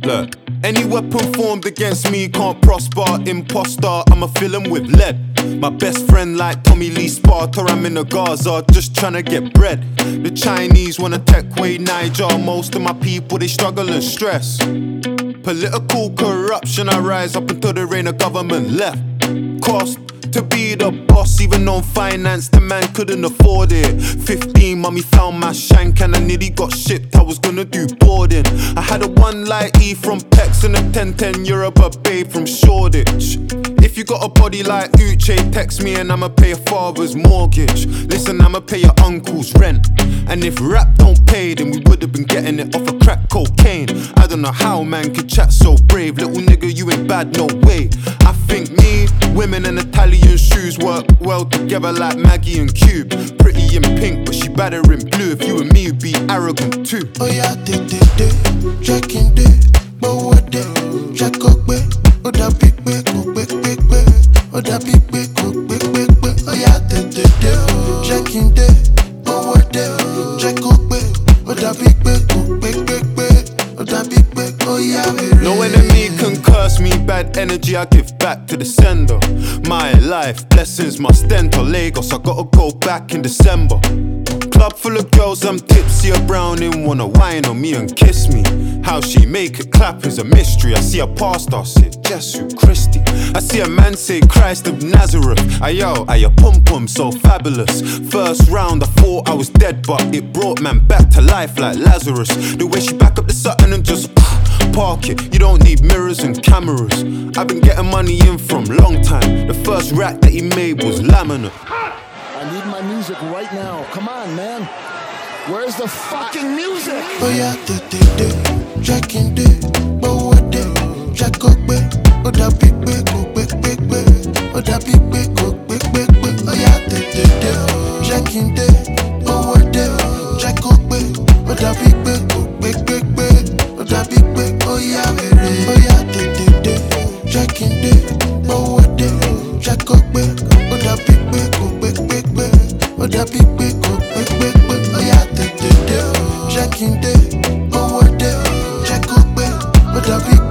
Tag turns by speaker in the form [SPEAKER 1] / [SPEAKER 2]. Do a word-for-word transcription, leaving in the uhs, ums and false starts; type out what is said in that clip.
[SPEAKER 1] Look, any weapon formed against me can't prosper. Imposter, I'ma fill him with lead. My best friend like Tommy Lee Sparta, I'm in the Gaza just tryna get bread. The Chinese wanna take away Niger, most of my people they struggle and stress. Political corruption, I rise up until there ain't a government left. Cost to be the boss, even on finance, the man couldn't afford it. Fifteen, mommy found my shank and I nearly got shipped, I was gonna do boarding. I had a one light E from Pex and a ten ten Yoruba babe from Shoreditch. If you got a body like Uche, text me and I'ma pay your father's mortgage. Listen, I'ma pay your uncle's rent. And if rap don't pay, then we would've been getting it off of crack cocaine. I don't know how man could chat so brave. Little nigga, you ain't bad, no way. I think me, women and Italian shoes work well together like Maggie and Cube. Pretty in pink, but she better in blue. If you and me would be arrogant too.
[SPEAKER 2] Oh yeah, de de de, checking de, but what de, check up be, oh that big big, oh big big big, oh that big big, oh big big big. Oh yeah, de de de, checking de, but what de, check up be, oh that big big, oh big big big, oh that big big, oh yeah.
[SPEAKER 1] No enemy can curse me, bad energy I give back to the sender. My life, blessings must enter Lagos, I gotta go back in December. Club full of girls, I'm tipsy, a browning, wanna wine on me and kiss me. How she make it clap is a mystery. I see a pastor say, Jesus Christi. I see a man say, Christ of Nazareth. Ayo, ayo, pum pum, so fabulous. First round, I thought I was dead, but it brought man back to life like Lazarus. The way she back up the Sutton and just park it. You don't need mirrors and cameras. I've been getting money in from long time. The first rack that he made was laminate.
[SPEAKER 3] I need my music right now. Come on, man. Where's the fucking music?
[SPEAKER 2] Oh yeah, de de de, checking de, but what de, check up be, oh that big big, oh big big big, oh that big big, oh big big big. Oh yeah, de de de, checking de, but what de, check up be, oh that big big, oh big big big, oh that big big. Oh yeah, oh yeah, de de de, checking de, but what de, check up be, oh that big big, oh big big big, oh that big big, oh big big big. Oh yeah, de de de, checking de, oh what de, check up be, oh that big